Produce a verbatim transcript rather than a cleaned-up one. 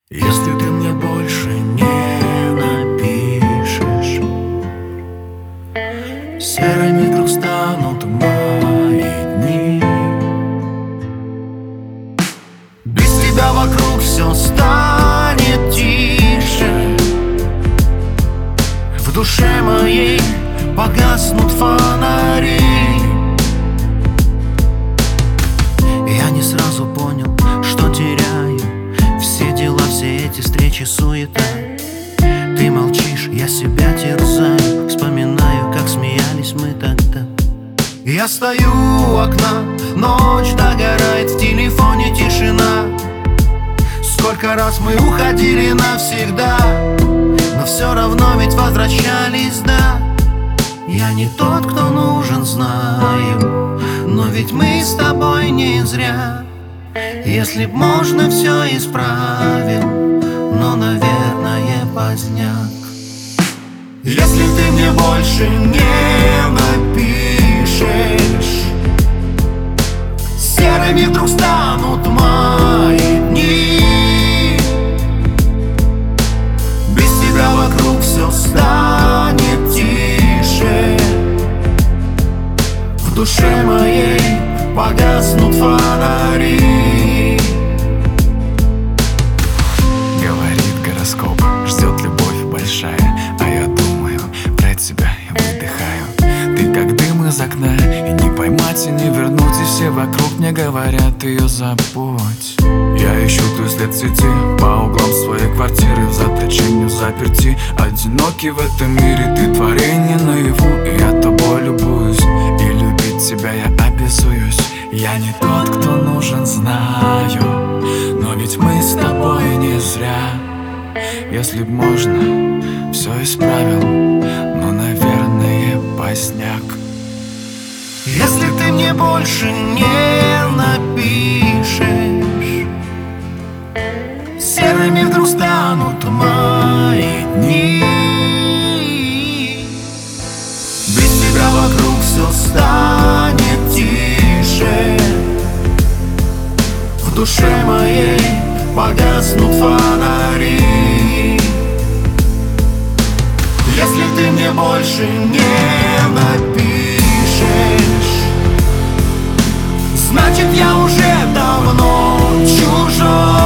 Если ты мне больше не напишешь, серыми вдруг станут мои дни. Без тебя вокруг все станет тише, в душе моей погаснут фонари. Я не сразу понял, что теряю, все дела, все эти встречи, суета. Ты молчишь, я себя терзаю, вспоминаю, как смеялись мы тогда. Я стою у окна, ночь догорает, в телефоне тишина. Сколько раз мы уходили навсегда, но все равно ведь возвращались, да. Я не тот, кто нужен, знаю, но ведь мы с тобой не зря. Если б можно, все исправил, но, наверное, поздняк. Если ты мне больше не напишешь, серыми вдруг станут мои дни. Без тебя вокруг все станет тише, в душе моей погаснут фонари. Говорит гороскоп, ждет любовь большая, а я думаю про тебя и выдыхаю. Ты как дым из окна, и не поймать, и не вернуть, и все вокруг мне говорят: ее забудь. Я ищу твой след в сети, по углам своей квартиры, в заточении, заперти. Одинокий в этом мире, ты творение наяву, и я тобой любуюсь, и любить тебя я обязуюсь. Я не тот, кто нужен, знаю, но ведь мы с тобой не зря. Если б можно, все исправил, но, наверное, поздняк. Если ты мне больше не напишешь, серыми вдруг станут мои дни. Без тебя вокруг все станет тише, в душе моей погаснут фонари. Если ты мне больше не напишешь, значит, я уже давно чужой.